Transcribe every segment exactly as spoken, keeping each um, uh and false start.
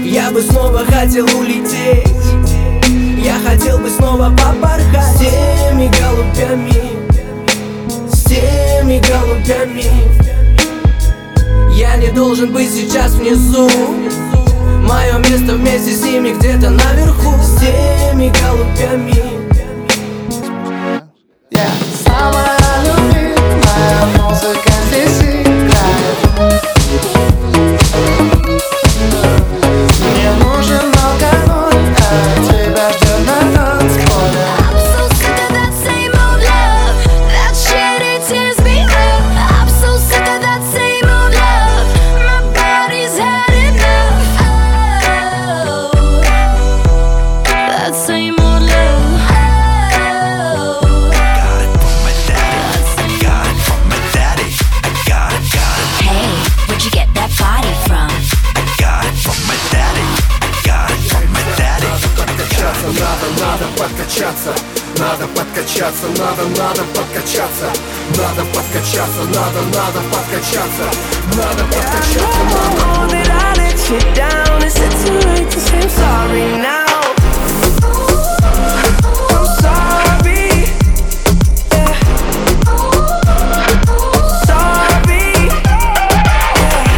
Я бы снова хотел улететь, я хотел бы снова попорхать с теми голубями, с теми голубями. Я не должен быть сейчас внизу, мое место вместе с ними где-то наверху, с теми голубями. Yeah. Самая любимая музыка здесь играет. Мне нужен алкоголь, а тебя ждет на танцполе. I'm so sick of that same old love, that shit, it tears me up. I'm so sick of that same old love, my body's had enough. Oh, that same old love. Oh, Got it from my daddy, got it from my daddy. I got it, got it. hey, where'd you get that body from? I got it from my daddy, I got it from my daddy. Надо, надо подкачаться, надо подкачаться, надо, надо подкачаться, надо подкачаться, надо, надо подкачаться, надо подкачаться, надо. That I let you down, is it too late to say I'm sorry now? I'm sorry, yeah. Sorry, yeah.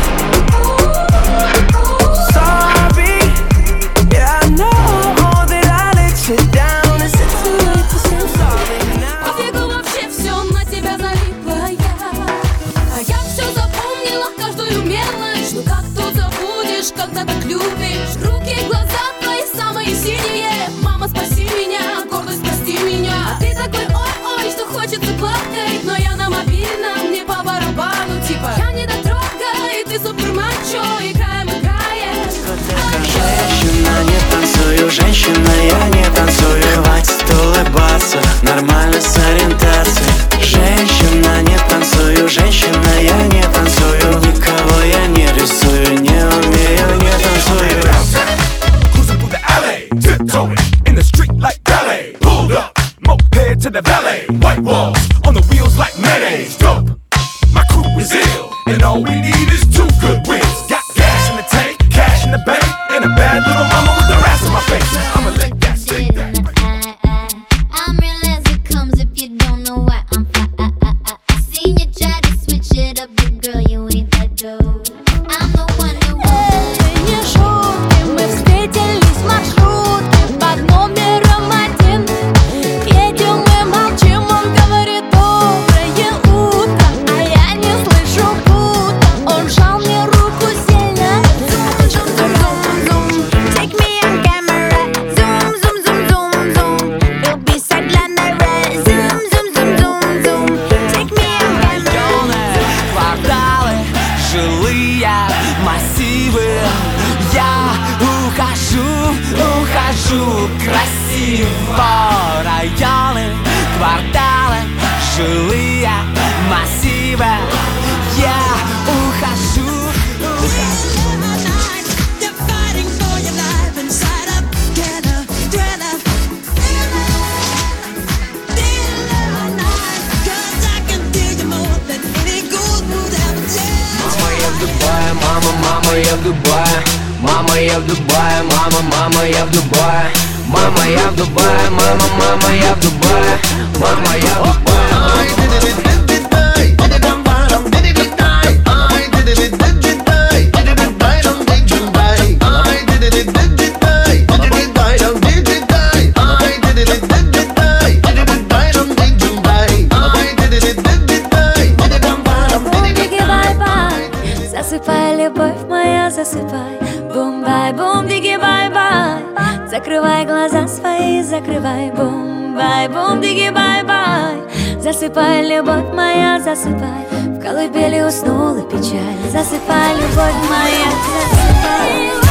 Sorry, yeah, I know that I let you down, is it too late to say I'm sorry now? Пофигу вообще, все на тебя залипла я. А я все запомнила, каждую мелочь. Ну как тут забудешь, когда так любишь? Руки, глаза твои самые синие. Мама, спаси меня, гордость, прости меня. А ты такой ой-ой, что хочется плакать. Но я на мобильном, мне по барабану. Типа, я не дотрогай, ты супер мачо. Играем, играем. Женщина, не танцую, женщина, я не танцую. Хватит улыбаться, нормально с ориентацией. Женщина, не танцую, женщина, я не танцую. Никого я не рисую, не умею, не танцую. Cruising through the alley, tiptoeing in the street like ballet. Pulled up, moped to the valet. White walls on the wheels like mayonnaise. Dope, my crew is ill, and all we need is two good wheels. Got gas in the tank, cash in the bank, and a bad little mama with her ass in my face. I'ma lick that, stick that. I'm real as it comes if you don't know why I'm fly. I seen you try to switch it up, but girl, you ain't that dope. I'm the one who Не шутки, мы встретились в маршрутке под номером один. Едем и молчим, он говорит доброе утро, а я не слышу, будто он жал мне руку сильно. Zoom, zoom, zoom, zoom, take me on camera. Zoom, zoom, zoom, zoom, zoom, we'll be sideline red. Zoom, zoom, zoom, zoom, zoom, take me on camera. Кварталы, жилые массивы. Я ухожу, ухожу красиво. Районы, кварталы, жилые массивы. Я ухожу. Мама, я в Дубае, мама, я в Дубае, мама, мама, я в Дубае, мама, я в Дубае, мама, мама, я в Дубае, мама, я в Дубае. Засыпай, любовь моя, засыпай. Бум-бай, бум-диги, бай-бай. Закрывай глаза свои, закрывай. Бум-бай, бум-диги, бай-бай. Засыпай, любовь моя, засыпай. В колыбели уснула печаль. Засыпай, любовь моя, засыпай.